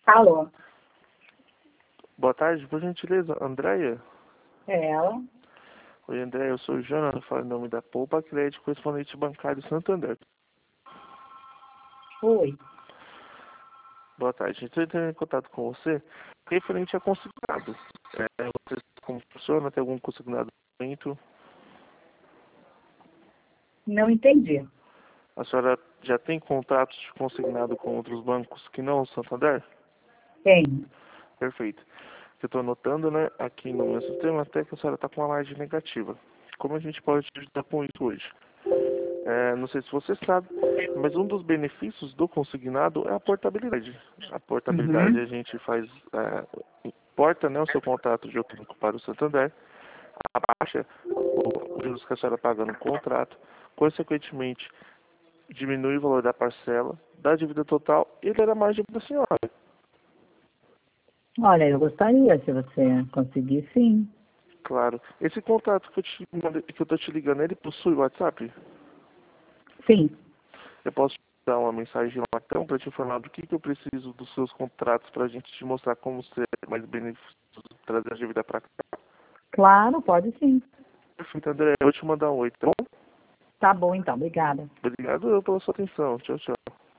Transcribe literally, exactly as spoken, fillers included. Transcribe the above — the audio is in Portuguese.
Alô, Boa tarde, por gentileza, Andréia? é ela? Oi, Andréia, eu sou o Jonathan, falo em nome da Poupa Crédito, correspondente bancário Santander. Oi. Boa tarde, estou entrando em contato com você referente a consignado. É, você como funciona, tem algum consignado no momento? Não entendi. A senhora já tem contratos de consignado com outros bancos que não o Santander? Tem. Perfeito. Eu estou anotando, né, aqui no meu sistema até que a senhora está com uma margem negativa. Como a gente pode te ajudar com isso hoje? É, não sei se você sabe, mas um dos benefícios do consignado é a portabilidade. A portabilidade Uhum. a gente faz, é, porta, né, o seu contrato de outubro para o Santander, abaixa o- os juros que a senhora paga no contrato, consequentemente diminui o valor da parcela, da dívida total e dá a margem para a senhora. Olha, eu gostaria, se você conseguir, sim. Claro. Esse contato que eu te mandei- que eu tô te ligando, ele possui WhatsApp? Sim. Eu posso te dar uma mensagem lá então para te informar do que, que eu preciso dos seus contratos para a gente te mostrar como ser mais benefícios, trazer a dívida para cá. Claro, pode sim. Perfeito, André. Eu vou te mandar um oi, tá bom? Tá bom, então. Obrigada. Obrigado pela sua atenção. Tchau, tchau.